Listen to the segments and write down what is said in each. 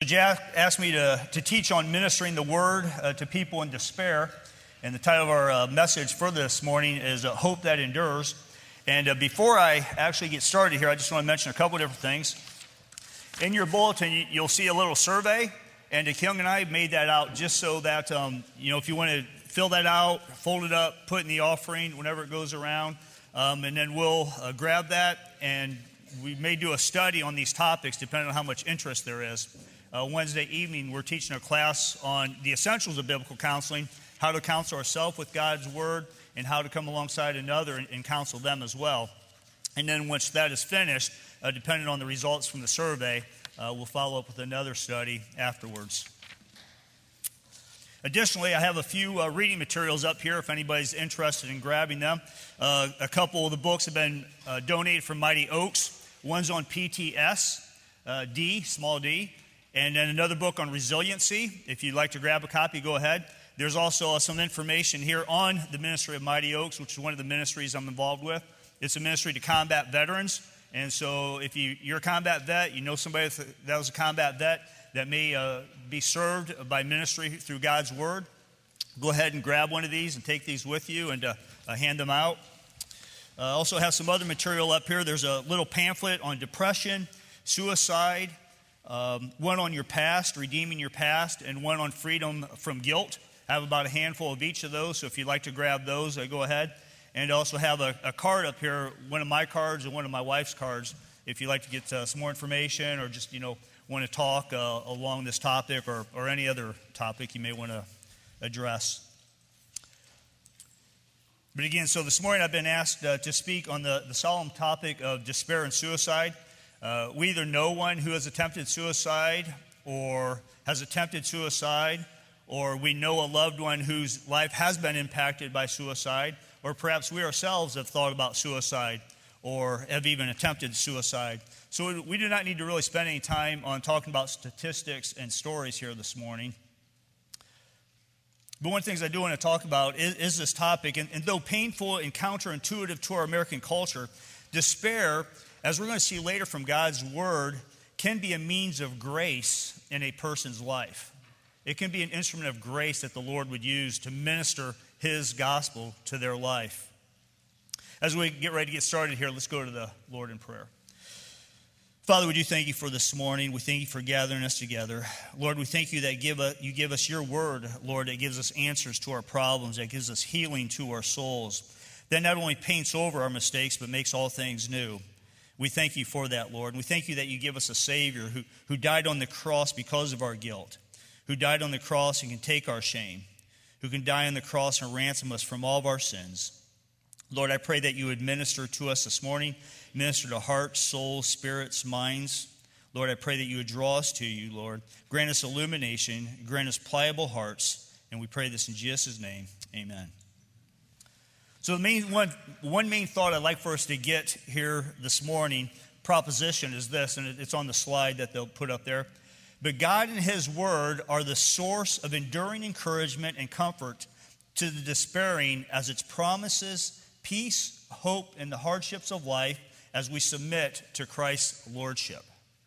Jack asked me to teach on ministering the word to people in despair. And the title of our message for this morning is Hope That Endures. And before I actually get started here, I just want to mention a couple of different things. In your bulletin, you'll see a little survey. And Kyung and I made that out just so that, if you want to fill that out, fold it up, put it in the offering whenever it goes around. And then we'll grab that, and we may do a study on these topics depending on how much interest there is. Wednesday evening, we're teaching a class on the essentials of biblical counseling, how to counsel ourselves with God's Word, and how to come alongside another and counsel them as well. And then once that is finished, depending on the results from the survey, we'll follow up with another study afterwards. Additionally, I have a few reading materials up here if anybody's interested in grabbing them. A couple of the books have been donated from Mighty Oaks. One's on PTSD, small d, and then another book on resiliency. If you'd like to grab a copy, go ahead. There's also some information here on the ministry of Mighty Oaks, which is one of the ministries I'm involved with. It's a ministry to combat veterans. And so if you're a combat vet, you know somebody that was a combat vet that may be served by ministry through God's Word, go ahead and grab one of these and take these with you and hand them out. Also have some other material up here. There's a little pamphlet on depression, suicide, one on your past, redeeming your past, and one on freedom from guilt. I have about a handful of each of those, so if you'd like to grab those, go ahead. And I also have a card up here, one of my cards and one of my wife's cards, if you'd like to get some more information or just, want to talk along this topic or any other topic you may want to address. But again, so this morning I've been asked to speak on the solemn topic of despair and suicide. We either know one who has attempted suicide or has attempted suicide, or we know a loved one whose life has been impacted by suicide, or perhaps we ourselves have thought about suicide or have even attempted suicide. So we do not need to really spend any time on talking about statistics and stories here this morning. But one of the things I do want to talk about is this topic. And though painful and counterintuitive to our American culture, despair, as we're going to see later from God's Word, can be a means of grace in a person's life. It can be an instrument of grace that the Lord would use to minister His gospel to their life. As we get ready to get started here, let's go to the Lord in prayer. Father, we do thank you for this morning. We thank you for gathering us together. Lord, we thank you that you give us your word, Lord, that gives us answers to our problems, that gives us healing to our souls, that not only paints over our mistakes, but makes all things new. We thank you for that, Lord. And we thank you that you give us a Savior who died on the cross because of our guilt, who died on the cross and can take our shame, who can die on the cross and ransom us from all of our sins. Lord, I pray that you would minister to us this morning, minister to hearts, souls, spirits, minds. Lord, I pray that you would draw us to you, Lord. Grant us illumination, grant us pliable hearts, and we pray this in Jesus' name. Amen. So one main thought I'd like for us to get here this morning, proposition, is this, and it's on the slide that they'll put up there. But God and His Word are the source of enduring encouragement and comfort to the despairing as its promises, peace, hope, and the hardships of life as we submit to Christ's lordship.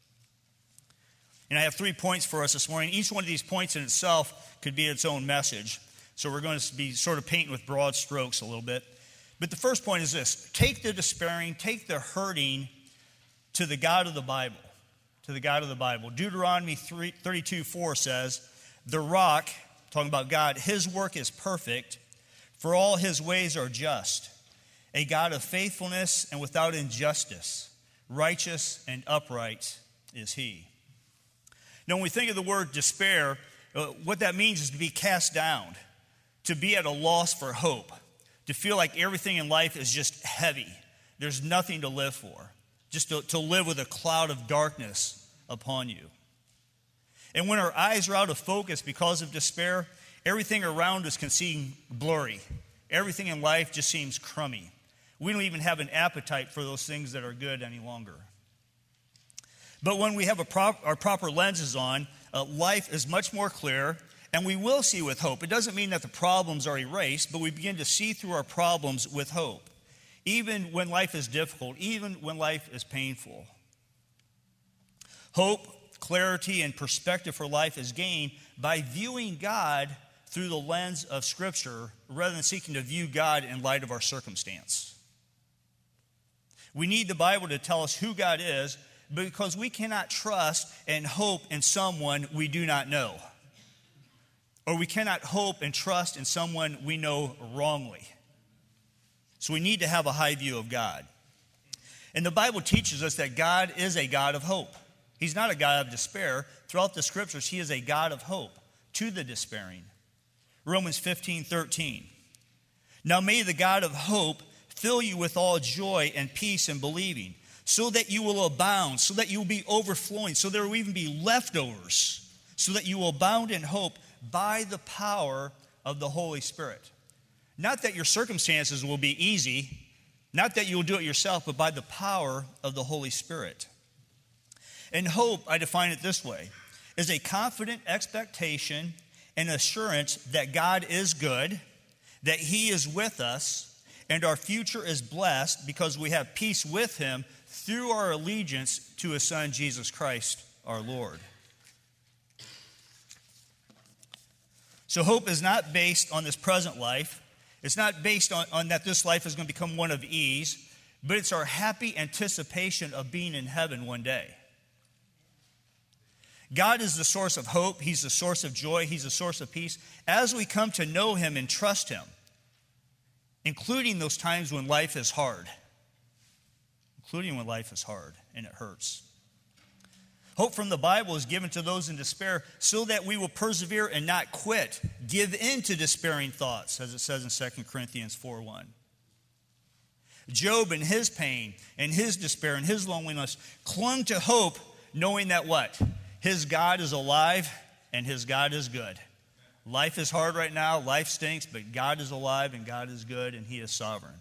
And I have 3 points for us this morning. Each one of these points in itself could be its own message. So we're going to be sort of painting with broad strokes a little bit. But the first point is this: take the despairing, take the hurting to the God of the Bible. To the God of the Bible. Deuteronomy 32:4 says, "The rock," talking about God, "His work is perfect, for all His ways are just. A God of faithfulness and without injustice, righteous and upright is He." Now, when we think of the word despair, what that means is to be cast down, to be at a loss for hope, to feel like everything in life is just heavy. There's nothing to live for, just to live with a cloud of darkness upon you. And when our eyes are out of focus because of despair, everything around us can seem blurry. Everything in life just seems crummy. We don't even have an appetite for those things that are good any longer. But when we have our proper lenses on, life is much more clear, and we will see with hope. It doesn't mean that the problems are erased, but we begin to see through our problems with hope, even when life is difficult, even when life is painful. Hope clarity and perspective for life is gained by viewing God through the lens of Scripture rather than seeking to view God in light of our circumstance. We need the Bible to tell us who God is because we cannot trust and hope in someone we do not know. Or we cannot hope and trust in someone we know wrongly. So we need to have a high view of God. And the Bible teaches us that God is a God of hope. He's not a God of despair. Throughout the Scriptures, He is a God of hope to the despairing. Romans 15:13. Now may the God of hope fill you with all joy and peace in believing, so that you will abound, so that you will be overflowing, so there will even be leftovers, so that you will abound in hope by the power of the Holy Spirit. Not that your circumstances will be easy, not that you will do it yourself, but by the power of the Holy Spirit. And hope, I define it this way, is a confident expectation and assurance that God is good, that He is with us, and our future is blessed because we have peace with Him through our allegiance to His Son, Jesus Christ, our Lord. So hope is not based on this present life. It's not based on that this life is going to become one of ease, but it's our happy anticipation of being in heaven one day. God is the source of hope. He's the source of joy. He's the source of peace. As we come to know Him and trust Him, including those times when life is hard. Including when life is hard and it hurts. Hope from the Bible is given to those in despair so that we will persevere and not quit. Give in to despairing thoughts, as it says in 2 Corinthians 4:1. Job in his pain and his despair and his loneliness clung to hope, knowing that what? His God is alive and his God is good. Life is hard right now, life stinks, but God is alive and God is good and He is sovereign.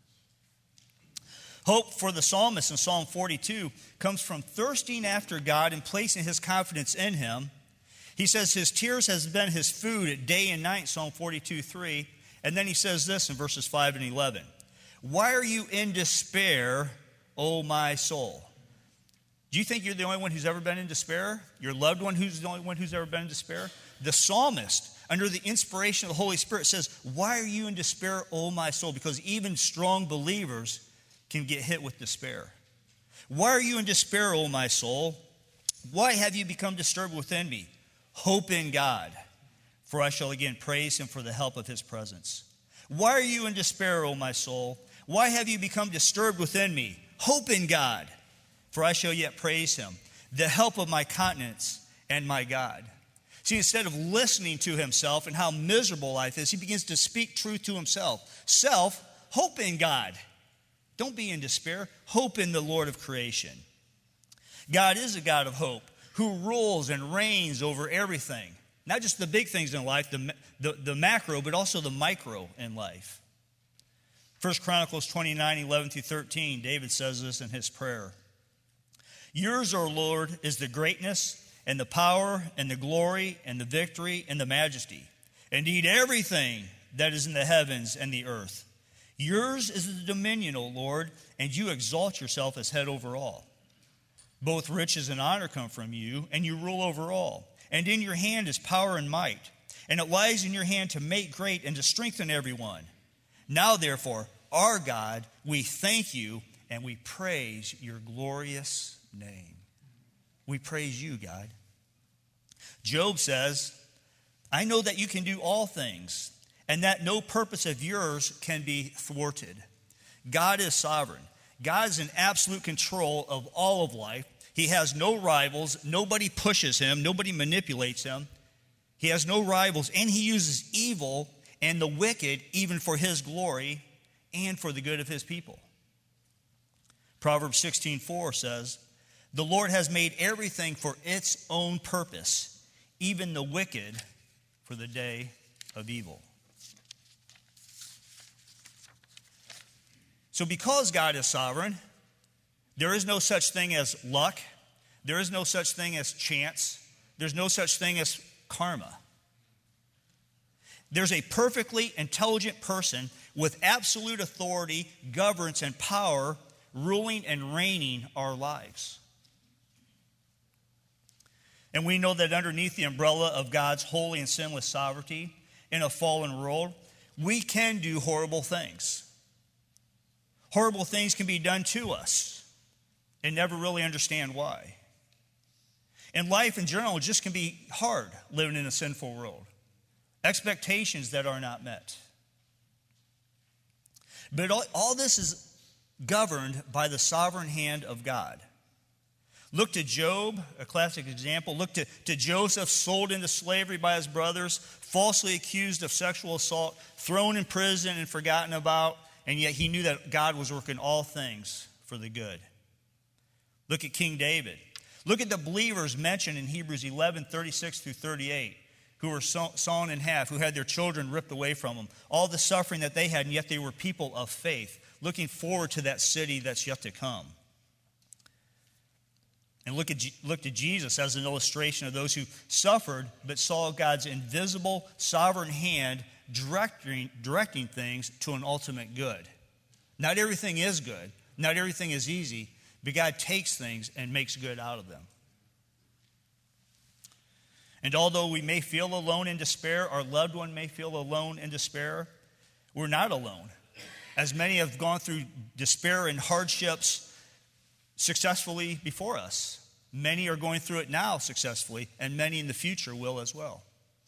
Hope for the psalmist in Psalm 42 comes from thirsting after God and placing his confidence in Him. He says his tears has been his food day and night, Psalm 42:3. And then he says this in verses 5 and 11. Why are you in despair, O my soul? Do you think you're the only one who's ever been in despair? Your loved one who's the only one who's ever been in despair? The psalmist, under the inspiration of the Holy Spirit, says, why are you in despair, O my soul? Because even strong believers can get hit with despair. Why are you in despair, O my soul? Why have you become disturbed within me? Hope in God, for I shall again praise Him for the help of His presence. Why are you in despair, O my soul? Why have you become disturbed within me? Hope in God, for I shall yet praise Him, the help of my countenance and my God. See, instead of listening to himself and how miserable life is, he begins to speak truth to himself. Self, hope in God. Don't be in despair. Hope in the Lord of creation. God is a God of hope who rules and reigns over everything. Not just the big things in life, the macro, but also the micro in life. 1 Chronicles 29:11-13, David says this in his prayer. Yours, O Lord, is the greatness and the power and the glory and the victory and the majesty. Indeed, everything that is in the heavens and the earth. Yours is the dominion, O Lord, and you exalt yourself as head over all. Both riches and honor come from you, and you rule over all. And in your hand is power and might, and it lies in your hand to make great and to strengthen everyone. Now, therefore, our God, we thank you and we praise your glorious name. We praise you, God. Job says, I know that you can do all things, and that no purpose of yours can be thwarted. God is sovereign. God is in absolute control of all of life. He has no rivals. Nobody pushes him. Nobody manipulates him. He has no rivals, and he uses evil and the wicked even for his glory and for the good of his people. Proverbs 16:4 says, the Lord has made everything for its own purpose, even the wicked for the day of evil. So because God is sovereign, there is no such thing as luck. There is no such thing as chance. There's no such thing as karma. There's a perfectly intelligent person with absolute authority, governance, and power ruling and reigning our lives. And we know that underneath the umbrella of God's holy and sinless sovereignty in a fallen world, we can do horrible things. Horrible things can be done to us and never really understand why. And life in general just can be hard living in a sinful world. Expectations that are not met. But all this is governed by the sovereign hand of God. Look to Job, a classic example. Look to Joseph, sold into slavery by his brothers, falsely accused of sexual assault, thrown in prison and forgotten about, and yet he knew that God was working all things for the good. Look at King David. Look at the believers mentioned in Hebrews 11, 36 through 38, who were sawn in half, who had their children ripped away from them. All the suffering that they had, and yet they were people of faith, looking forward to that city that's yet to come. And look to Jesus as an illustration of those who suffered but saw God's invisible, sovereign hand directing things to an ultimate good. Not everything is good. Not everything is easy. But God takes things and makes good out of them. And although we may feel alone in despair, our loved one may feel alone in despair, we're not alone. As many have gone through despair and hardships successfully before us. Many are going through it now successfully, and many in the future will as well.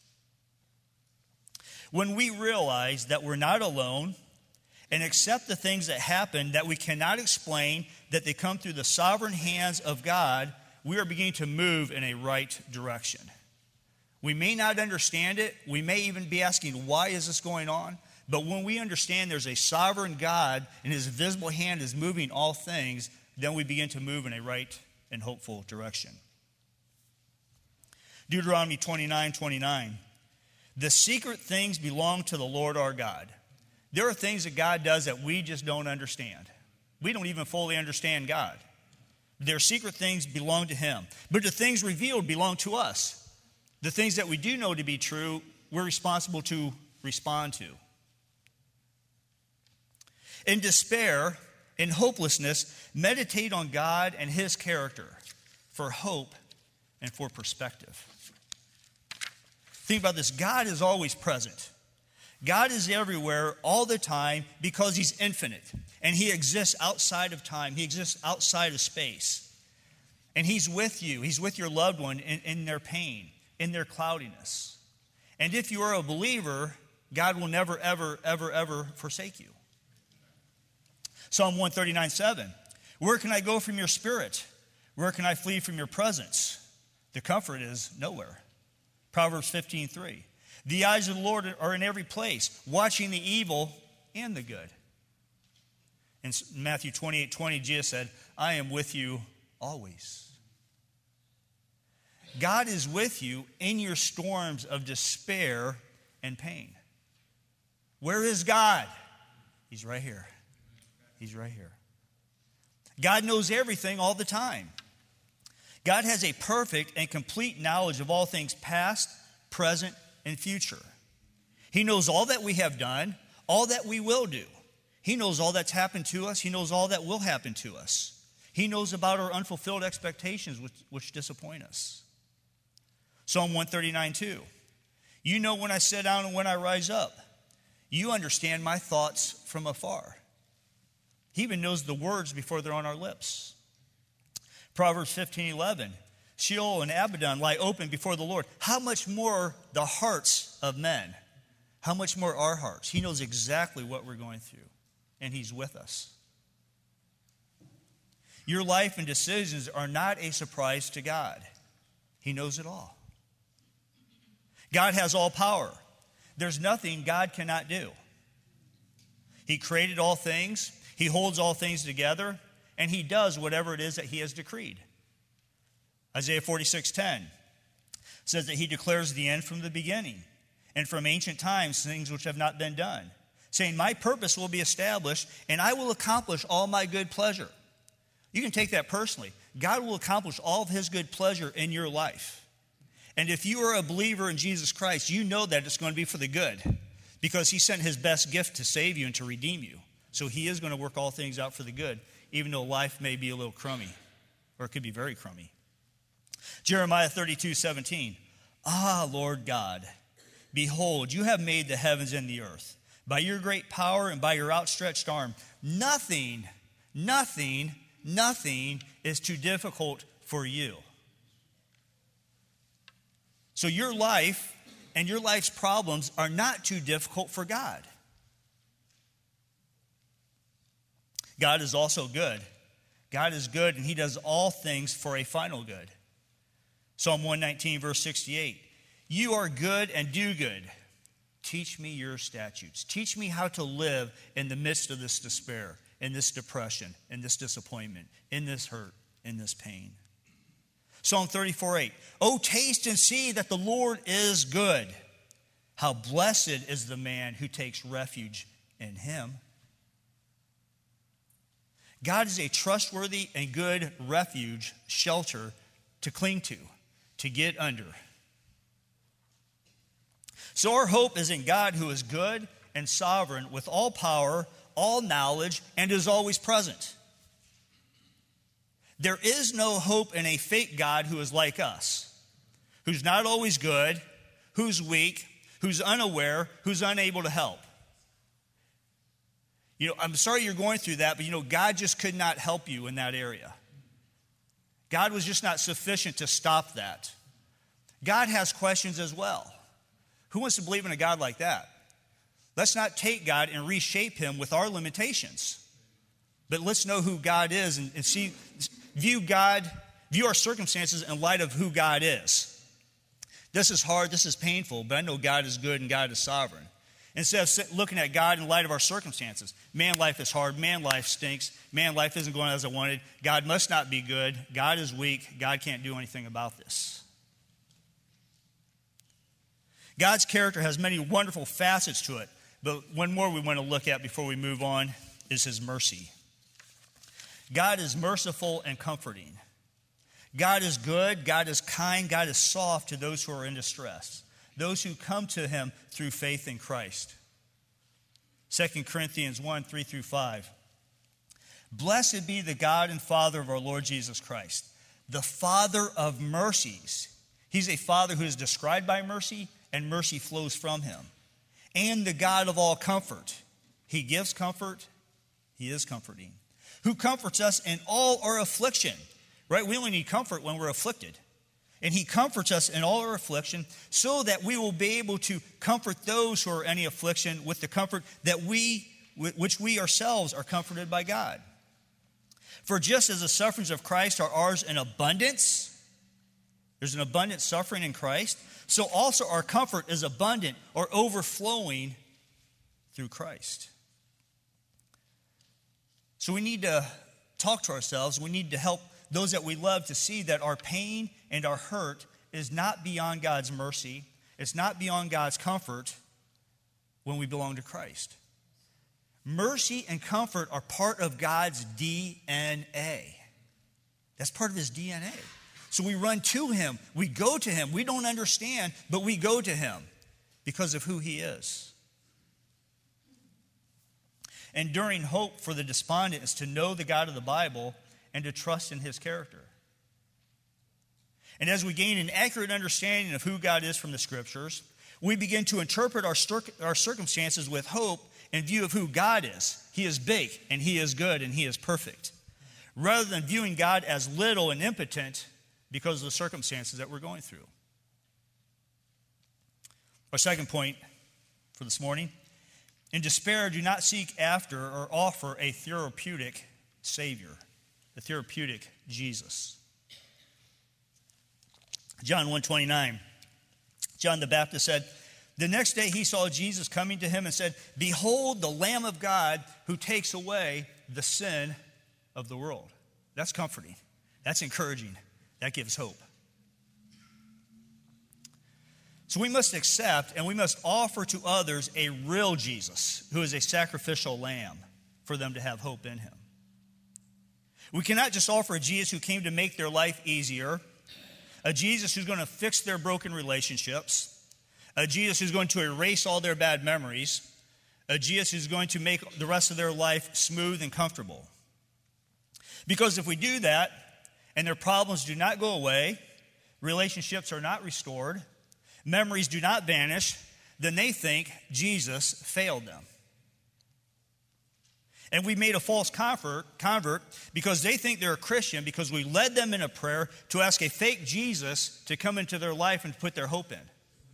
When we realize that we're not alone and accept the things that happen that we cannot explain, that they come through the sovereign hands of God, we are beginning to move in a right direction. We may not understand it. We may even be asking, why is this going on? But when we understand there's a sovereign God and his visible hand is moving all things, then we begin to move in a right and hopeful direction. Deuteronomy 29:29. The secret things belong to the Lord our God. There are things that God does that we just don't understand. We don't even fully understand God. Their secret things belong to him. But the things revealed belong to us. The things that we do know to be true, we're responsible to respond to. In despair, in hopelessness, meditate on God and his character for hope and for perspective. Think about this. God is always present. God is everywhere all the time because he's infinite. And he exists outside of time. He exists outside of space. And he's with you. He's with your loved one in their pain, in their cloudiness. And if you are a believer, God will never, ever, ever, ever forsake you. Psalm 139:7. Where can I go from your spirit? Where can I flee from your presence? The comfort is nowhere. Proverbs 15:3. The eyes of the Lord are in every place, watching the evil and the good. In Matthew 28:20, Jesus said, I am with you always. God is with you in your storms of despair and pain. Where is God? He's right here. He's right here. God knows everything all the time. God has a perfect and complete knowledge of all things past, present, and future. He knows all that we have done, all that we will do. He knows all that's happened to us. He knows all that will happen to us. He knows about our unfulfilled expectations which disappoint us. Psalm 139:2. You know when I sit down and when I rise up. You understand my thoughts from afar. He even knows the words before they're on our lips. Proverbs 15:11. Sheol and Abaddon lie open before the Lord. How much more the hearts of men? How much more our hearts? He knows exactly what we're going through, and he's with us. Your life and decisions are not a surprise to God. He knows it all. God has all power. There's nothing God cannot do. He created all things. He holds all things together, and he does whatever it is that he has decreed. Isaiah 46:10 says that he declares the end from the beginning, and from ancient times things which have not been done, saying, my purpose will be established, and I will accomplish all my good pleasure. You can take that personally. God will accomplish all of his good pleasure in your life. And if you are a believer in Jesus Christ, you know that it's going to be for the good, because he sent his best gift to save you and to redeem you. So he is going to work all things out for the good, even though life may be a little crummy, or it could be very crummy. Jeremiah 32:17. Ah, Lord God, behold, you have made the heavens and the earth. By your great power and by your outstretched arm, nothing is too difficult for you. So your life and your life's problems are not too difficult for God. God is also good. God is good, and he does all things for a final good. Psalm 119, verse 68. You are good and do good. Teach me your statutes. Teach me how to live in the midst of this despair, in this depression, in this disappointment, in this hurt, in this pain. Psalm 34:8. Oh, taste and see that the Lord is good. How blessed is the man who takes refuge in him. God is a trustworthy and good refuge, shelter to cling to get under. So our hope is in God, who is good and sovereign with all power, all knowledge, and is always present. There is no hope in a fake God who is like us, who's not always good, who's weak, who's unaware, who's unable to help. I'm sorry you're going through that, but God just could not help you in that area. God was just not sufficient to stop that. God has questions as well. Who wants to believe in a God like that? Let's not take God and reshape him with our limitations. But let's know who God is and view our circumstances in light of who God is. This is hard, this is painful, but I know God is good and God is sovereign. Instead of looking at God in light of our circumstances, man, life is hard, man, life stinks, man, life isn't going as I wanted, God must not be good, God is weak, God can't do anything about this. God's character has many wonderful facets to it, but one more we want to look at before we move on is his mercy. God is merciful and comforting. God is good, God is kind, God is soft to those who are in distress, those who come to him through faith in Christ. 2 Corinthians 1:3-5. Blessed be the God and Father of our Lord Jesus Christ, the Father of mercies. He's a Father who is described by mercy, and mercy flows from him. And the God of all comfort. He gives comfort. He is comforting. Who comforts us in all our affliction. Right? We only need comfort when we're afflicted. And he comforts us in all our affliction so that we will be able to comfort those who are in any affliction with the comfort which we ourselves are comforted by God. For just as the sufferings of Christ are ours in abundance, there's an abundant suffering in Christ, so also our comfort is abundant or overflowing through Christ. So we need to talk to ourselves. We need to help those that we love to see that our pain and our hurt is not beyond God's mercy. It's not beyond God's comfort when we belong to Christ. Mercy and comfort are part of God's DNA. That's part of his DNA. So we run to him. We go to him. We don't understand, but we go to him because of who he is. Enduring hope for the despondent is to know the God of the Bible and to trust in his character. And as we gain an accurate understanding of who God is from the Scriptures, we begin to interpret our circumstances with hope in view of who God is. He is big, and he is good, and he is perfect. Rather than viewing God as little and impotent because of the circumstances that we're going through. Our second point for this morning. In despair, do not seek after or offer a therapeutic Savior, the therapeutic Jesus. John 1:29. John the Baptist said, the next day he saw Jesus coming to him and said, behold the Lamb of God who takes away the sin of the world. That's comforting. That's encouraging. That gives hope. So we must accept and we must offer to others a real Jesus who is a sacrificial lamb for them to have hope in him. We cannot just offer a Jesus who came to make their life easier, a Jesus who's going to fix their broken relationships, a Jesus who's going to erase all their bad memories, a Jesus who's going to make the rest of their life smooth and comfortable. Because if we do that and their problems do not go away relationships are not restored, memories do not vanish, then they think Jesus failed them. And we made a false convert because they think they're a Christian because we led them in a prayer to ask a fake Jesus to come into their life and put their hope in.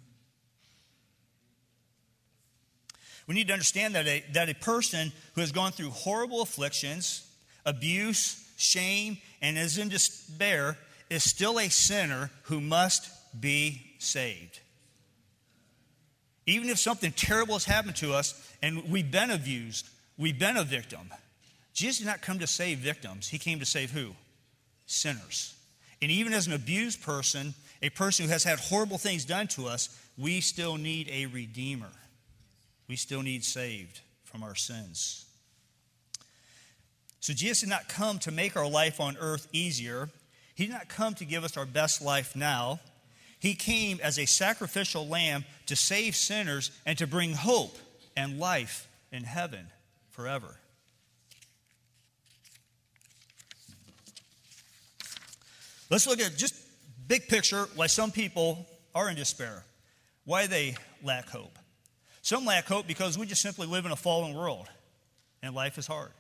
We need to understand that a person who has gone through horrible afflictions, abuse, shame, and is in despair is still a sinner who must be saved. Even if something terrible has happened to us and we've been abused, we've been a victim, Jesus did not come to save victims. He came to save who? Sinners. And even as an abused person, a person who has had horrible things done to us, we still need a redeemer. We still need saved from our sins. So Jesus did not come to make our life on earth easier. He did not come to give us our best life now. He came as a sacrificial lamb to save sinners and to bring hope and life in heaven forever. Let's look at just big picture why some people are in despair, why they lack hope. Some lack hope because we just simply live in a fallen world and life is hard.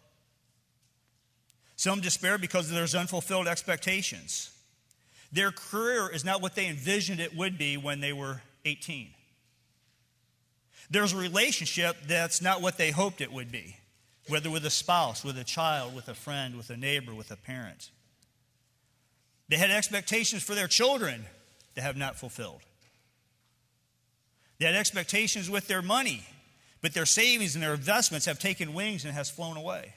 Some despair because there's unfulfilled expectations. Their career is not what they envisioned it would be when they were 18. There's a relationship that's not what they hoped it would be, whether with a spouse, with a child, with a friend, with a neighbor, with a parent. They had expectations for their children that have not fulfilled. They had expectations with their money, but their savings and their investments have taken wings and has flown away.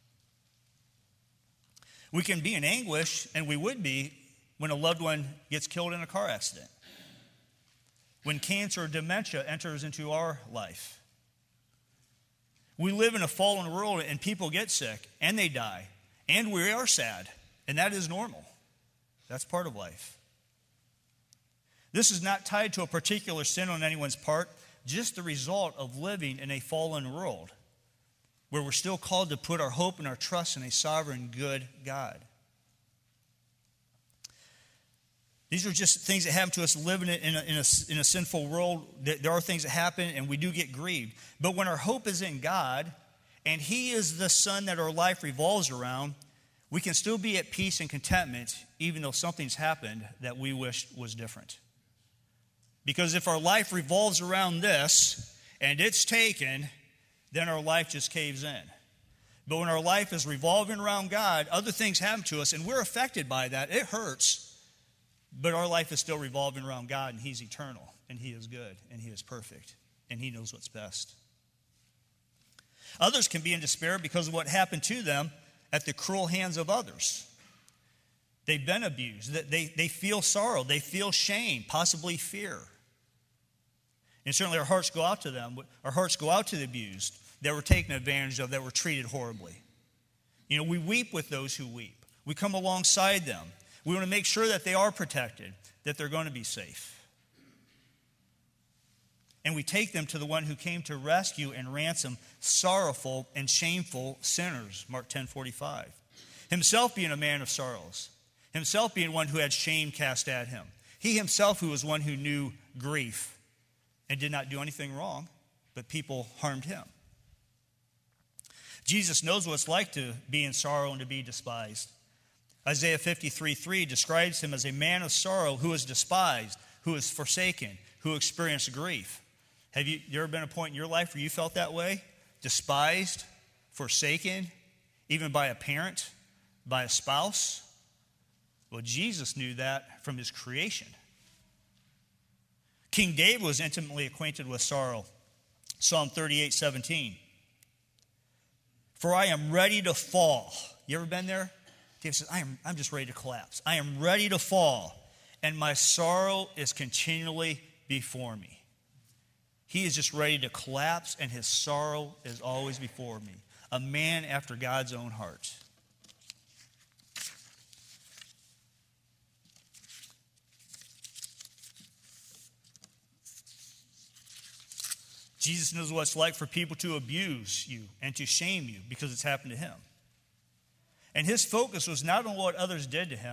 We can be in anguish, and we would be, when a loved one gets killed in a car accident, when cancer or dementia enters into our life. We live in a fallen world, and people get sick, and they die, and we are sad, and that is normal. That's part of life. This is not tied to a particular sin on anyone's part, just the result of living in a fallen world where we're still called to put our hope and our trust in a sovereign, good God. These are just things that happen to us living in a sinful world. There are things that happen, and we do get grieved. But when our hope is in God, and He is the sun that our life revolves around, we can still be at peace and contentment, even though something's happened that we wish was different. Because if our life revolves around this, and it's taken, then our life just caves in. But when our life is revolving around God, other things happen to us, and we're affected by that. It hurts, but our life is still revolving around God, and He's eternal, and He is good, and He is perfect, and He knows what's best. Others can be in despair because of what happened to them at the cruel hands of others. They've been abused. They feel sorrow. They feel shame, possibly fear. And certainly our hearts go out to them. Our hearts go out to the abused that were taken advantage of, that were treated horribly. You know, we weep with those who weep. We come alongside them. We want to make sure that they are protected, that they're going to be safe. And we take them to the one who came to rescue and ransom sorrowful and shameful sinners, Mark 10:45. Himself being a man of sorrows, himself being one who had shame cast at him. He himself who was one who knew grief and did not do anything wrong, but people harmed him. Jesus knows what it's like to be in sorrow and to be despised. Isaiah 53:3 describes him as a man of sorrow who is despised, who is forsaken, who experienced grief. Have you ever been a point in your life where you felt that way? Despised, forsaken, even by a parent, by a spouse? Well, Jesus knew that from his creation. King David was intimately acquainted with sorrow. Psalm 38:17. For I am ready to fall. You ever been there? David says, I'm just ready to collapse. I am ready to fall, and my sorrow is continually before me. He is just ready to collapse, and his sorrow is always before me. A man after God's own heart. Jesus knows what it's like for people to abuse you and to shame you because it's happened to him. And his focus was not on what others did to him,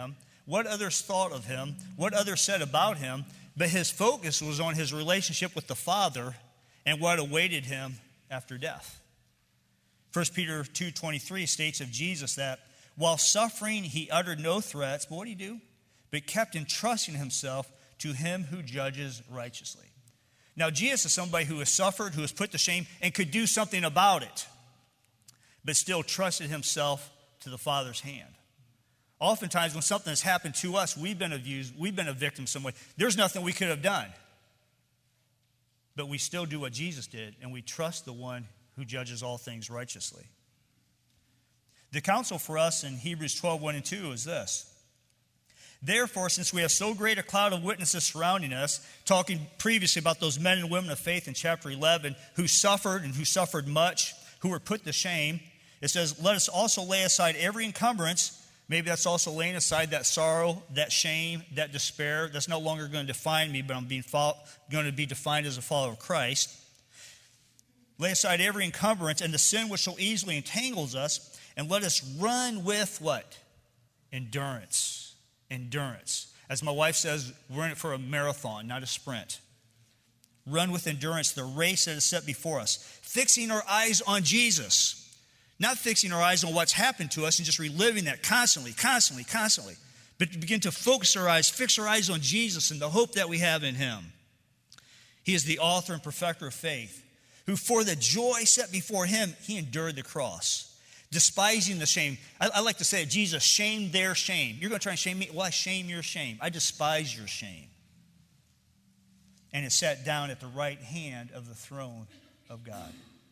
what others thought of him, what others said about him, but his focus was on his relationship with the Father and what awaited him after death. 1 Peter 2:23 states of Jesus that while suffering, he uttered no threats, but what did he do? But kept entrusting himself to him who judges righteously. Now, Jesus is somebody who has suffered, who has put to shame, and could do something about it, but still trusted himself to the Father's hand. Oftentimes, when something has happened to us, we've been abused, we've been a victim some way. There's nothing we could have done. But we still do what Jesus did, and we trust the one who judges all things righteously. The counsel for us in Hebrews 12:1 and 2 is this. Therefore, since we have so great a cloud of witnesses surrounding us, talking previously about those men and women of faith in chapter 11 who suffered and who suffered much, who were put to shame, it says, let us also lay aside every encumbrance. Maybe that's also laying aside that sorrow, that shame, that despair. That's no longer going to define me, but I'm going to be defined as a follower of Christ. Lay aside every encumbrance and the sin which so easily entangles us, and let us run with what? Endurance. Endurance. As my wife says, we're in it for a marathon, not a sprint. Run with endurance the race that is set before us, fixing our eyes on Jesus. Not fixing our eyes on what's happened to us and just reliving that constantly, but to begin to fix our eyes on Jesus and the hope that we have in him. He is the author and perfecter of faith, who for the joy set before him, he endured the cross, despising the shame. I like to say, Jesus shamed their shame. You're going to try and shame me? Well, I shame your shame. I despise your shame. And is sat down at the right hand of the throne of God.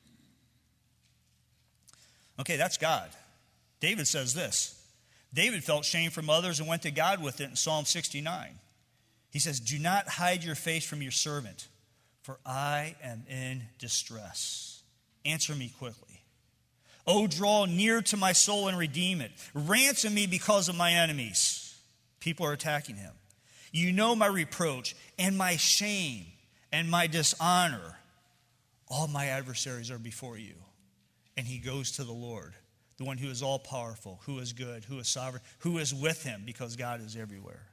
Okay, that's God. David says this. David felt shame from others and went to God with it in Psalm 69. He says, do not hide your face from your servant, for I am in distress. Answer me quickly. Oh, draw near to my soul and redeem it. Ransom me because of my enemies. People are attacking him. You know my reproach and my shame and my dishonor. All my adversaries are before you. And he goes to the Lord, the one who is all-powerful, who is good, who is sovereign, who is with him because God is everywhere.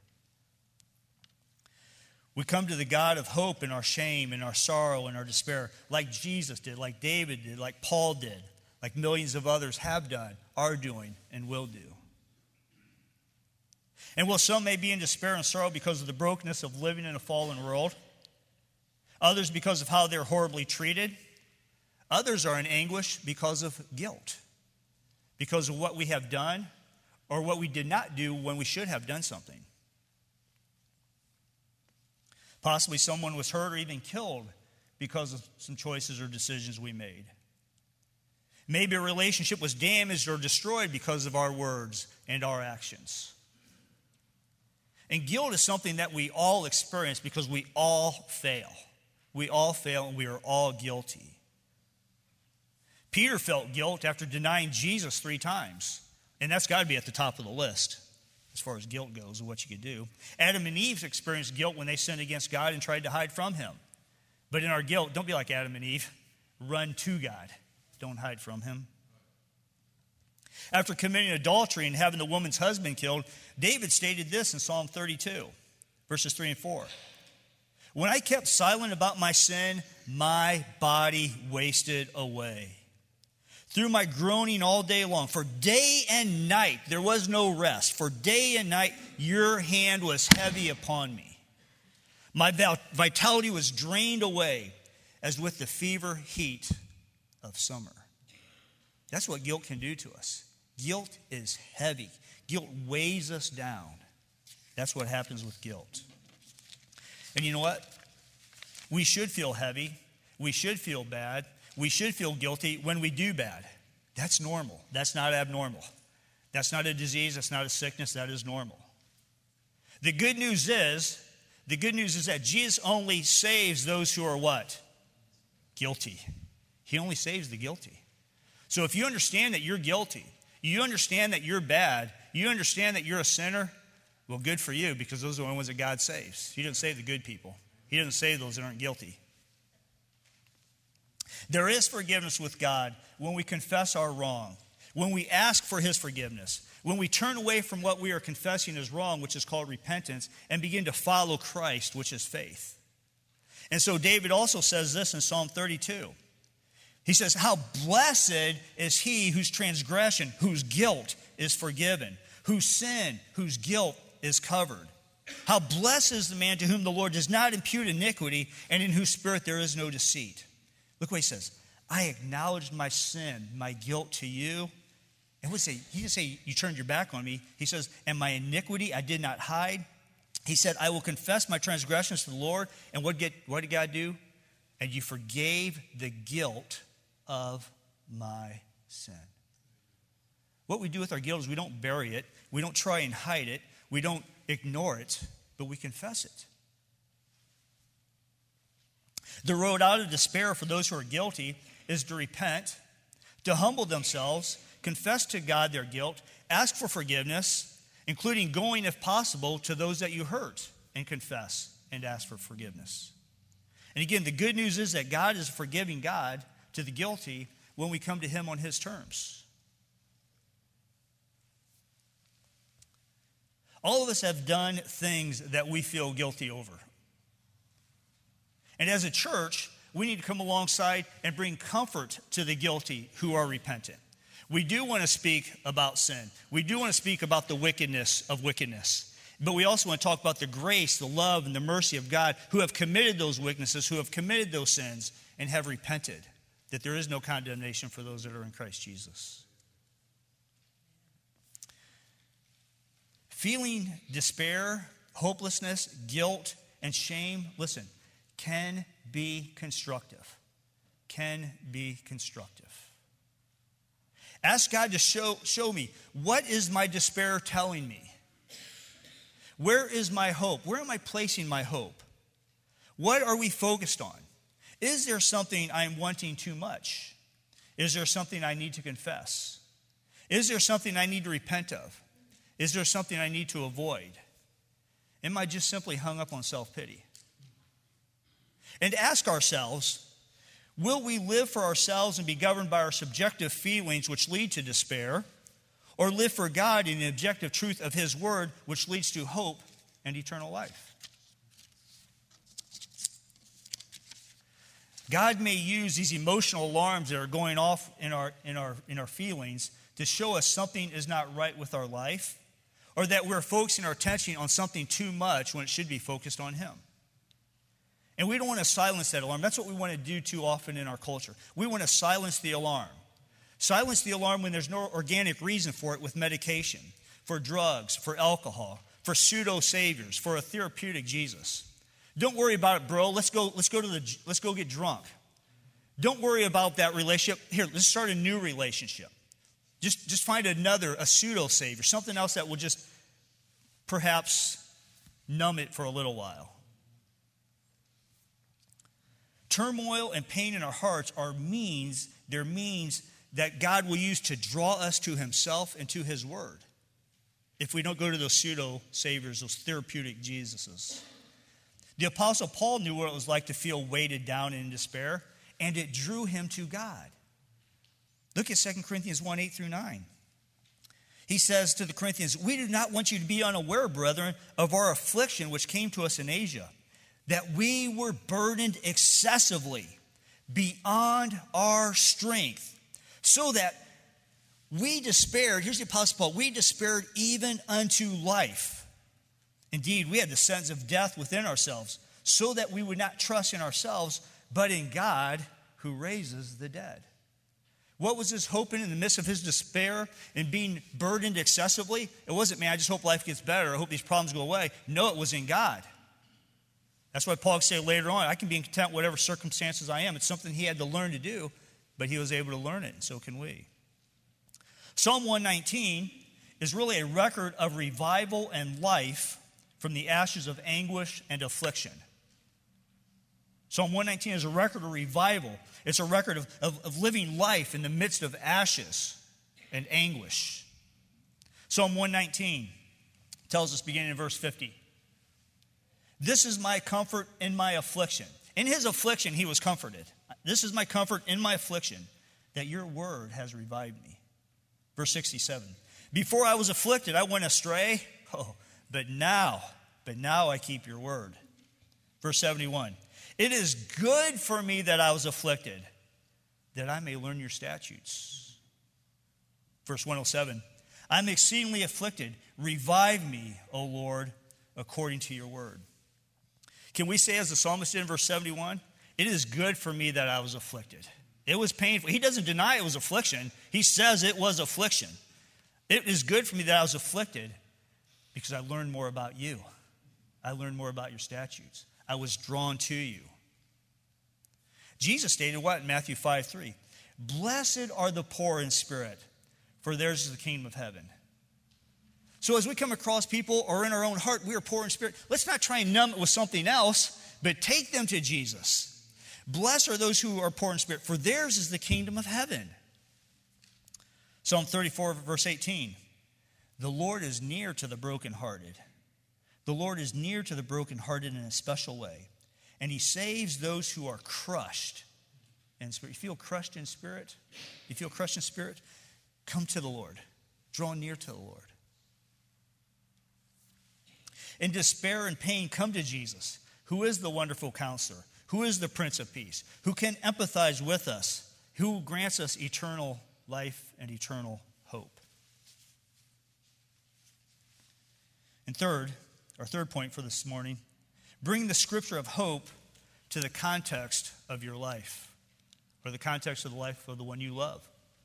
We come to the God of hope in our shame, in our sorrow, in our despair, like Jesus did, like David did, like Paul did, like millions of others have done, are doing, and will do. And while some may be in despair and sorrow because of the brokenness of living in a fallen world, others because of how they're horribly treated, others are in anguish because of guilt, because of what we have done or what we did not do when we should have done something. Possibly someone was hurt or even killed because of some choices or decisions we made. Maybe a relationship was damaged or destroyed because of our words and our actions. And guilt is something that we all experience because we all fail. We all fail and we are all guilty. Peter felt guilt after denying Jesus 3 times. And that's got to be at the top of the list as far as guilt goes and what you could do. Adam and Eve experienced guilt when they sinned against God and tried to hide from him. But in our guilt, don't be like Adam and Eve. Run to God. Don't hide from him. After committing adultery and having the woman's husband killed, David stated this in Psalm 32, verses 3 and 4. When I kept silent about my sin, my body wasted away. Through my groaning all day long, for day and night there was no rest. For day and night your hand was heavy upon me. My vitality was drained away as with the fever heat of summer. That's what guilt can do to us. Guilt is heavy. Guilt weighs us down. That's what happens with guilt. And you know what? We should feel heavy. We should feel bad. We should feel guilty when we do bad. That's normal. That's not abnormal. That's not a disease. That's not a sickness. That is normal. The good news is that Jesus only saves those who are what? Guilty. He only saves the guilty. So if you understand that you're guilty, you understand that you're bad, you understand that you're a sinner, well, good for you, because those are the ones that God saves. He doesn't save the good people. He doesn't save those that aren't guilty. There is forgiveness with God when we confess our wrong, when we ask for his forgiveness, When we turn away from what we are confessing is wrong, which is called repentance, and begin to follow Christ, which is faith. And so David also says this in Psalm 32. He says, how blessed is he whose transgression, whose guilt is forgiven, whose sin, whose guilt is covered. How blessed is the man to whom the Lord does not impute iniquity, and in whose spirit there is no deceit. Look what he says. I acknowledged my sin, my guilt to you. And he didn't say, you turned your back on me. He says, and my iniquity I did not hide. He said, I will confess my transgressions to the Lord. And what did God do? And you forgave the guilt of my sin. What we do with our guilt is we don't bury it. We don't try and hide it. We don't ignore it, but we confess it. The road out of despair for those who are guilty is to repent, to humble themselves, confess to God their guilt, ask for forgiveness, including going, if possible, to those that you hurt and confess and ask for forgiveness. And again, the good news is that God is a forgiving God to the guilty when we come to him on his terms. All of us have done things that we feel guilty over. And as a church, we need to come alongside and bring comfort to the guilty who are repentant. We do want to speak about sin. We do want to speak about the wickedness of wickedness. But we also want to talk about the grace, the love, and the mercy of God who have committed those weaknesses, who have committed those sins, and have repented, that there is no condemnation for those that are in Christ Jesus. Feeling despair, hopelessness, guilt, and shame, listen, can be constructive. Can be constructive. Ask God to show me, what is my despair telling me? Where is my hope? Where am I placing my hope? What are we focused on? Is there something I'm wanting too much? Is there something I need to confess? Is there something I need to repent of? Is there something I need to avoid? Am I just simply hung up on self-pity? And ask ourselves, will we live for ourselves and be governed by our subjective feelings which lead to despair, or live for God in the objective truth of his word which leads to hope and eternal life? God may use these emotional alarms that are going off in our feelings to show us something is not right with our life, or that we're focusing our attention on something too much when it should be focused on him. And we don't want to silence that alarm. That's what we want to do too often in our culture. We want to silence the alarm. Silence the alarm when there's no organic reason for it with medication, for drugs, for alcohol, for pseudo-saviors, for a therapeutic Jesus. Don't worry about it, bro. Let's go get drunk. Don't worry about that relationship. Here, let's start a new relationship. Just find a pseudo-savior, something else that will just perhaps numb it for a little while. Turmoil and pain in our hearts are means that God will use to draw us to himself and to his word. If we don't go to those pseudo-saviors, those therapeutic Jesuses. The Apostle Paul knew what it was like to feel weighted down in despair, and it drew him to God. Look at 2 Corinthians 1, 8 through 9. He says to the Corinthians, we do not want you to be unaware, brethren, of our affliction which came to us in Asia, that we were burdened excessively beyond our strength, so that we despaired. Here's the Apostle Paul. We despaired even unto life. Indeed, we had the sentence of death within ourselves, so that we would not trust in ourselves, but in God who raises the dead. What was his hope in the midst of his despair and being burdened excessively? It wasn't, man, I just hope life gets better. I hope these problems go away. No, it was in God. That's why Paul said later on, I can be content whatever circumstances I am. It's something he had to learn to do, but he was able to learn it, and so can we. Psalm 119 is really a record of revival and life from the ashes of anguish and affliction. Psalm 119 is a record of revival. It's a record of living life in the midst of ashes and anguish. Psalm 119 tells us, beginning in verse 50, this is my comfort in my affliction. In his affliction, he was comforted. This is my comfort in my affliction, that your word has revived me. Verse 67, Before I was afflicted, I went astray. Oh, but now I keep your word. Verse 71. It is good for me that I was afflicted, that I may learn your statutes. Verse 107. I'm exceedingly afflicted. Revive me, O Lord, according to your word. Can we say, as the psalmist did in verse 71, it is good for me that I was afflicted. It was painful. He doesn't deny it was affliction. He says it was affliction. It is good for me that I was afflicted because I learned more about you. I learned more about your statutes. I was drawn to you. Jesus stated what in Matthew 5:3? Blessed are the poor in spirit, for theirs is the kingdom of heaven. So as we come across people or in our own heart, we are poor in spirit, let's not try and numb it with something else, but take them to Jesus. Blessed are those who are poor in spirit, for theirs is the kingdom of heaven. Psalm 34, verse 18. The Lord is near to the brokenhearted. The Lord is near to the brokenhearted in a special way. And he saves those who are crushed in spirit. You feel crushed in spirit? You feel crushed in spirit? Come to the Lord. Draw near to the Lord. In despair and pain, come to Jesus, who is the wonderful counselor, who is the Prince of Peace, who can empathize with us, who grants us eternal life and eternal hope. And third, our third point for this morning, bring the scripture of hope to the context of your life, or the context of the life of the one you love.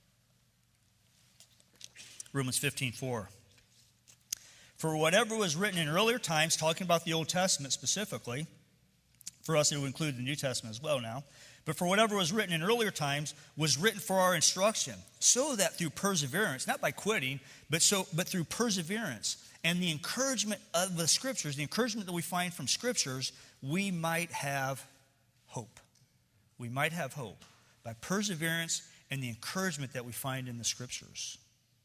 Romans 15:4. For whatever was written in earlier times, talking about the Old Testament specifically, for us it would include the New Testament as well now, but for whatever was written in earlier times was written for our instruction, so that through perseverance, not by quitting, but through perseverance and the encouragement of the Scriptures, the encouragement that we find from Scriptures, we might have hope. We might have hope by perseverance and the encouragement that we find in the Scriptures.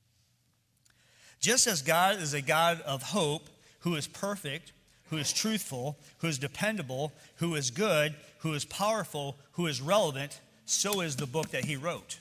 Just as God is a God of hope, who is perfect, who is truthful, who is dependable, who is good, who is powerful, who is relevant, so is the book that he wrote.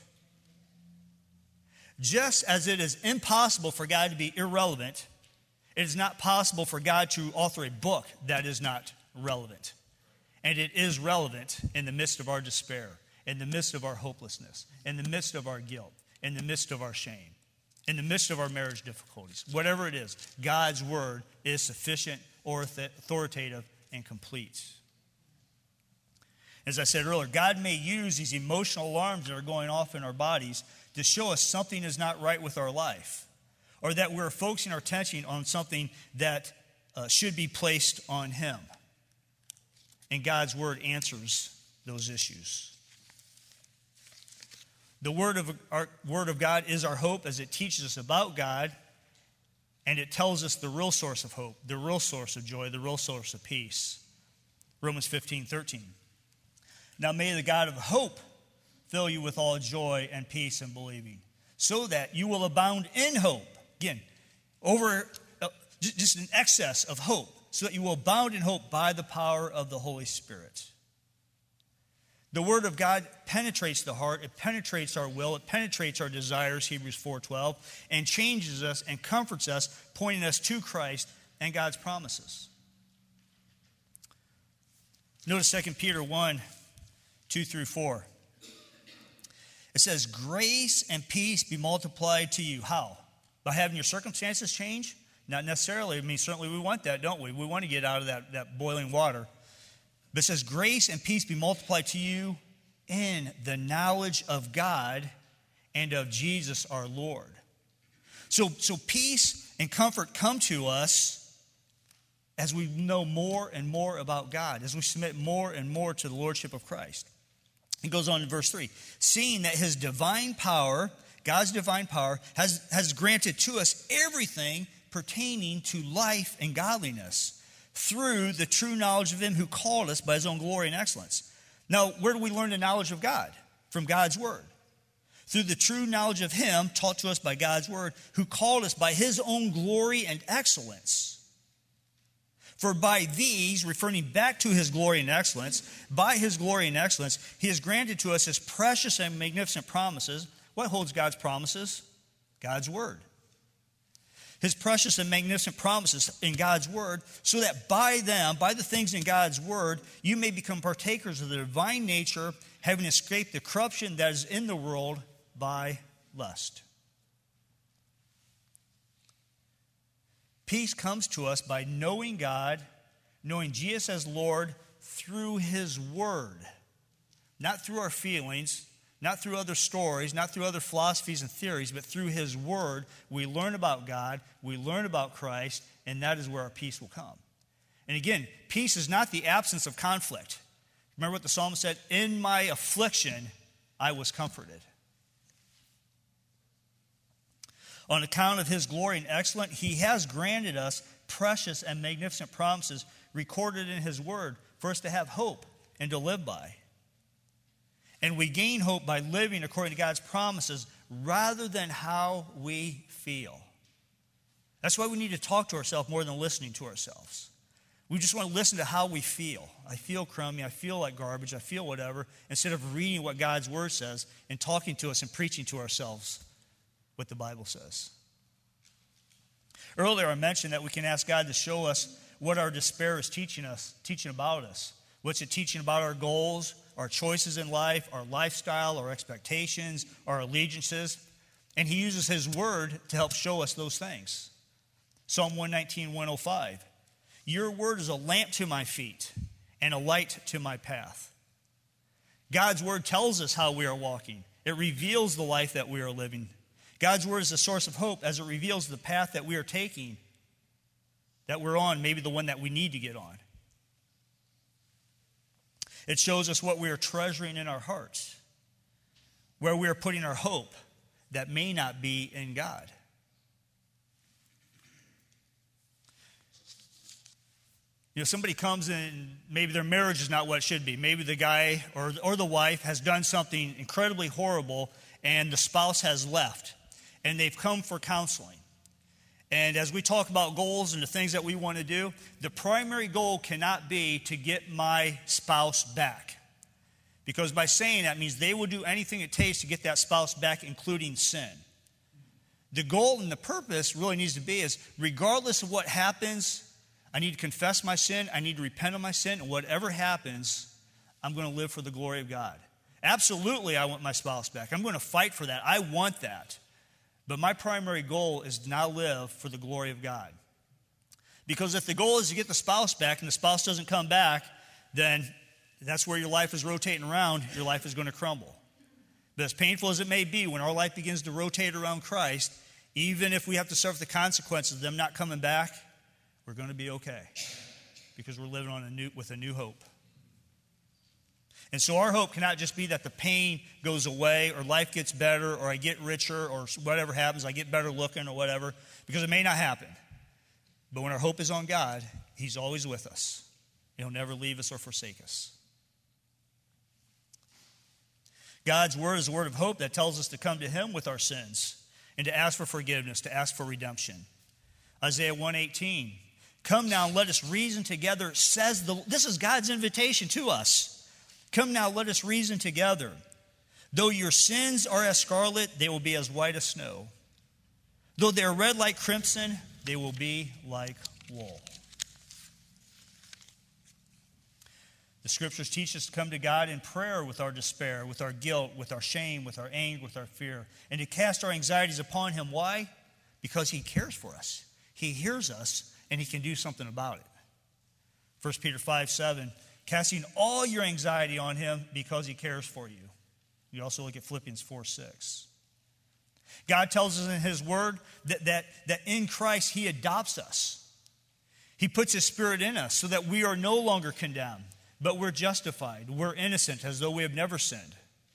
Just as it is impossible for God to be irrelevant, it is not possible for God to author a book that is not relevant. And it is relevant in the midst of our despair, in the midst of our hopelessness, in the midst of our guilt, in the midst of our shame, in the midst of our marriage difficulties. Whatever it is, God's word is sufficient, authoritative, and complete. As I said earlier, God may use these emotional alarms that are going off in our bodies to show us something is not right with our life, or that we're focusing our attention on something that should be placed on him. And God's word answers those issues. The word of God is our hope, as it teaches us about God, and it tells us the real source of hope, the real source of joy, the real source of peace. Romans 15:13. Now may the God of hope fill you with all joy and peace in believing, so that you will abound in hope. Again, just an excess of hope, so that you will abound in hope by the power of the Holy Spirit. The word of God penetrates the heart, it penetrates our will, it penetrates our desires, Hebrews 4:12, and changes us and comforts us, pointing us to Christ and God's promises. Notice 2 Peter 1:2-4. It says, grace and peace be multiplied to you. How? By having your circumstances change? Not necessarily. I mean, certainly we want that, don't we? We want to get out of that boiling water. But it says, grace and peace be multiplied to you in the knowledge of God and of Jesus our Lord. So peace and comfort come to us as we know more and more about God, as we submit more and more to the Lordship of Christ. It goes on in verse 3. Seeing that his divine power, God's divine power, has granted to us everything pertaining to life and godliness, through the true knowledge of him who called us by his own glory and excellence. Now, where do we learn the knowledge of God? From God's word. Through the true knowledge of him taught to us by God's word, who called us by his own glory and excellence. For by these, referring back to his glory and excellence, by his glory and excellence, he has granted to us his precious and magnificent promises. What holds God's promises? God's word. His precious and magnificent promises in God's word, so that by them, by the things in God's word, you may become partakers of the divine nature, having escaped the corruption that is in the world by lust. Peace comes to us by knowing God, knowing Jesus as Lord through His word, not through our feelings, not through other stories, not through other philosophies and theories, but through His word. We learn about God, we learn about Christ, and that is where our peace will come. And again, peace is not the absence of conflict. Remember what the psalmist said? In my affliction, I was comforted. On account of His glory and excellence, He has granted us precious and magnificent promises recorded in His word for us to have hope and to live by. And we gain hope by living according to God's promises rather than how we feel. That's why we need to talk to ourselves more than listening to ourselves. We just want to listen to how we feel. I feel crummy, I feel like garbage, I feel whatever, instead of reading what God's word says and talking to us and preaching to ourselves what the Bible says. Earlier I mentioned that we can ask God to show us what our despair is teaching about us. What's it teaching about our goals, our choices in life, our lifestyle, our expectations, our allegiances. And He uses His word to help show us those things. Psalm 119, 105. Your word is a lamp to my feet and a light to my path. God's word tells us how we are walking. It reveals the life that we are living. God's word is a source of hope as it reveals the path that we are taking, that we're on, maybe the one that we need to get on. It shows us what we are treasuring in our hearts, where we are putting our hope that may not be in God. You know, somebody comes in, maybe their marriage is not what it should be. Maybe the guy or the wife has done something incredibly horrible and the spouse has left. And they've come for counseling. And as we talk about goals and the things that we want to do, the primary goal cannot be to get my spouse back. Because by saying that means they will do anything it takes to get that spouse back, including sin. The goal and the purpose really needs to be is, regardless of what happens, I need to confess my sin, I need to repent of my sin, and whatever happens, I'm going to live for the glory of God. Absolutely, I want my spouse back. I'm going to fight for that. I want that. But my primary goal is to now live for the glory of God. Because if the goal is to get the spouse back and the spouse doesn't come back, then that's where your life is rotating around. Your life is going to crumble. But as painful as it may be, when our life begins to rotate around Christ, even if we have to suffer the consequences of them not coming back, we're going to be okay. Because we're living on with a new hope. And so our hope cannot just be that the pain goes away or life gets better or I get richer or whatever happens, I get better looking or whatever, because it may not happen. But when our hope is on God, He's always with us. He'll never leave us or forsake us. God's word is a word of hope that tells us to come to Him with our sins and to ask for forgiveness, to ask for redemption. Isaiah 1:18, come now, let us reason together, this is God's invitation to us. Come now, let us reason together. Though your sins are as scarlet, they will be as white as snow. Though they are red like crimson, they will be like wool. The Scriptures teach us to come to God in prayer with our despair, with our guilt, with our shame, with our anger, with our fear, and to cast our anxieties upon Him. Why? Because He cares for us. He hears us, and He can do something about it. 1 Peter 5:7, casting all your anxiety on Him because He cares for you. You also look at Philippians 4:6. God tells us in His Word that in Christ He adopts us. He puts His Spirit in us so that we are no longer condemned, but we're justified. We're innocent as though we have never sinned.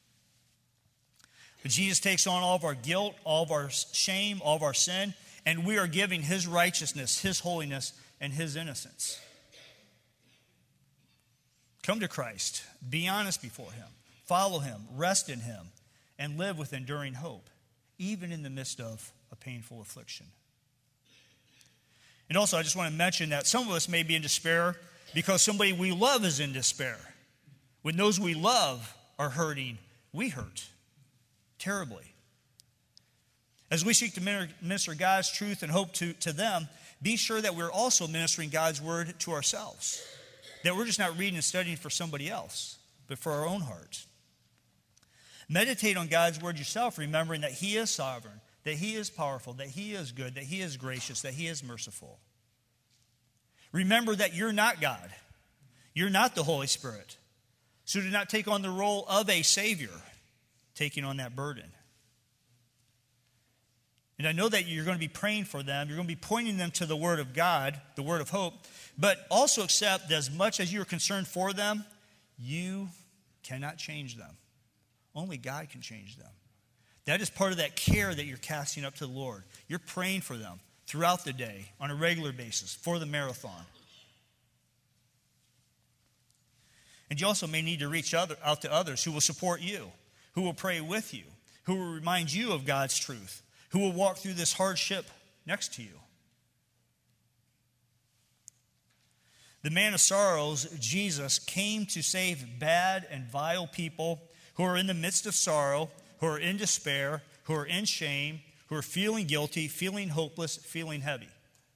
But Jesus takes on all of our guilt, all of our shame, all of our sin, and we are giving His righteousness, His holiness, and His innocence. Come to Christ. Be honest before Him. Follow Him. Rest in Him. And live with enduring hope, even in the midst of a painful affliction. And also, I just want to mention that some of us may be in despair because somebody we love is in despair. When those we love are hurting, we hurt terribly. As we seek to minister God's truth and hope to them, be sure that we're also ministering God's word to ourselves. That we're just not reading and studying for somebody else, but for our own hearts. Meditate on God's word yourself, remembering that He is sovereign, that He is powerful, that He is good, that He is gracious, that He is merciful. Remember that you're not God. You're not the Holy Spirit. So do not take on the role of a Savior, taking on that burden. And I know that you're going to be praying for them. You're going to be pointing them to the Word of God, the Word of hope. But also accept that as much as you're concerned for them, you cannot change them. Only God can change them. That is part of that care that you're casting up to the Lord. You're praying for them throughout the day on a regular basis for the marathon. And you also may need to reach out to others who will support you, who will pray with you, who will remind you of God's truth, who will walk through this hardship next to you. The man of sorrows, Jesus, came to save bad and vile people who are in the midst of sorrow, who are in despair, who are in shame, who are feeling guilty, feeling hopeless, feeling heavy.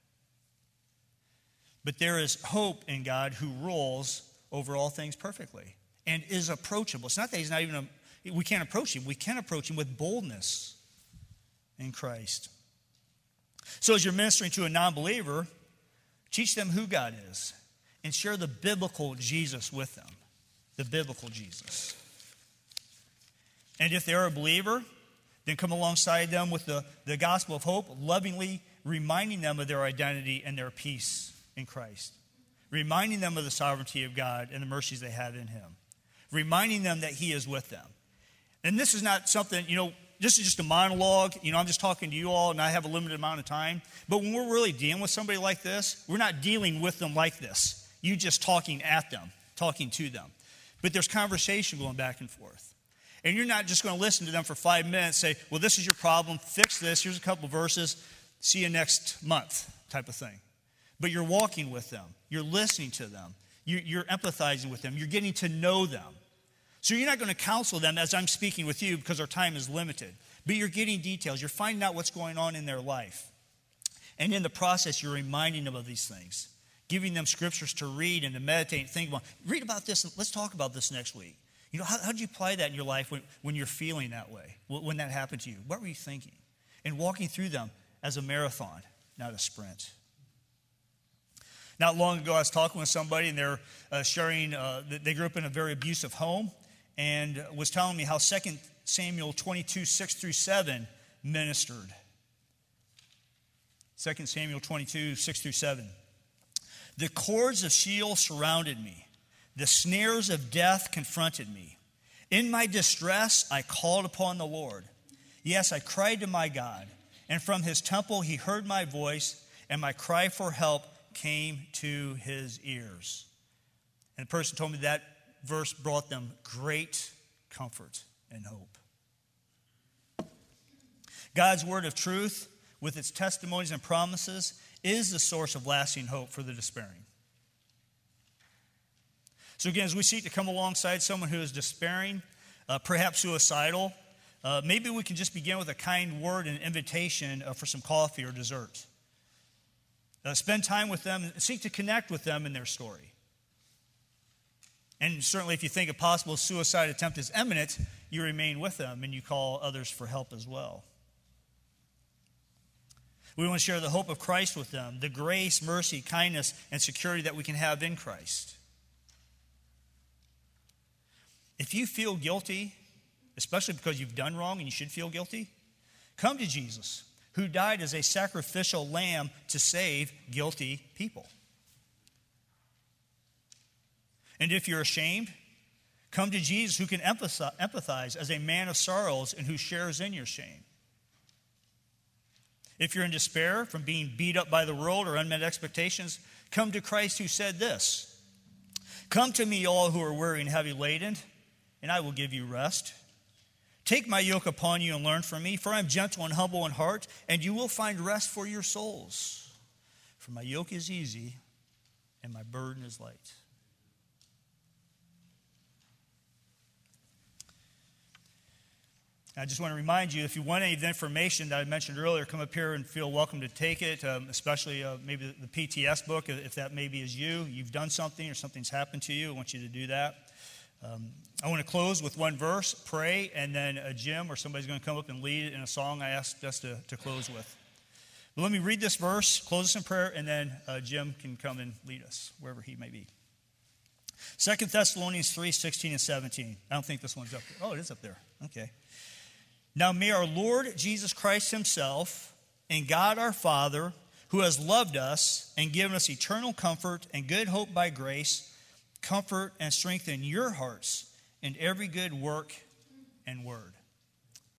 But there is hope in God who rules over all things perfectly and is approachable. It's not that He's not even we can't approach Him. We can approach Him with boldness in Christ. So as you're ministering to a non-believer, teach them who God is and share the biblical Jesus with them. The biblical Jesus. And if they're a believer, then come alongside them with the gospel of hope, lovingly reminding them of their identity and their peace in Christ. Reminding them of the sovereignty of God and the mercies they have in Him. Reminding them that He is with them. And this is not something, this is just a monologue. I'm just talking to you all and I have a limited amount of time. But when we're really dealing with somebody like this, we're not dealing with them like this. You just talking at them, talking to them. But there's conversation going back and forth. And you're not just going to listen to them for 5 minutes, say, well, this is your problem, fix this, here's a couple verses, see you next month type of thing. But you're walking with them. You're listening to them. You're empathizing with them. You're getting to know them. So you're not going to counsel them as I'm speaking with you because our time is limited. But you're getting details. You're finding out what's going on in their life. And in the process, you're reminding them of these things. Giving them scriptures to read and to meditate and think about. Read about this. And let's talk about this next week. How do you apply that in your life when you're feeling that way? When that happened to you? What were you thinking? And walking through them as a marathon, not a sprint. Not long ago, I was talking with somebody, and they're sharing, they grew up in a very abusive home, and was telling me how 2 Samuel 22, 6 through 7 ministered. 2 Samuel 22, 6 through 7. The cords of Sheol surrounded me. The snares of death confronted me. In my distress, I called upon the Lord. Yes, I cried to my God, and from His temple He heard my voice, and my cry for help came to His ears. And the person told me that verse brought them great comfort and hope. God's word of truth, with its testimonies and promises, is the source of lasting hope for the despairing. So again, as we seek to come alongside someone who is despairing, perhaps suicidal, maybe we can just begin with a kind word and invitation for some coffee or dessert. Spend time with them and seek to connect with them in their story. And certainly if you think a possible suicide attempt is imminent, you remain with them and you call others for help as well. We want to share the hope of Christ with them, the grace, mercy, kindness, and security that we can have in Christ. If you feel guilty, especially because you've done wrong and you should feel guilty, come to Jesus, who died as a sacrificial lamb to save guilty people. And if you're ashamed, come to Jesus, who can empathize as a man of sorrows and who shares in your shame. If you're in despair from being beat up by the world or unmet expectations, come to Christ, who said this, "Come to me, all who are weary and heavy laden, and I will give you rest. Take my yoke upon you and learn from me, for I am gentle and humble in heart, and you will find rest for your souls. For my yoke is easy and my burden is light." I just want to remind you, if you want any of the information that I mentioned earlier, come up here and feel welcome to take it, especially maybe the PTS book, if that maybe is you. You've done something or something's happened to you. I want you to do that. I want to close with one verse, pray, and then Jim or somebody's going to come up and lead in a song I asked us to close with. But let me read this verse, close us in prayer, and then Jim can come and lead us wherever he may be. 2 Thessalonians 3, 16 and 17. I don't think this one's up there. Oh, it is up there. Okay. Now may our Lord Jesus Christ himself and God our Father, who has loved us and given us eternal comfort and good hope by grace, comfort and strengthen your hearts in every good work and word.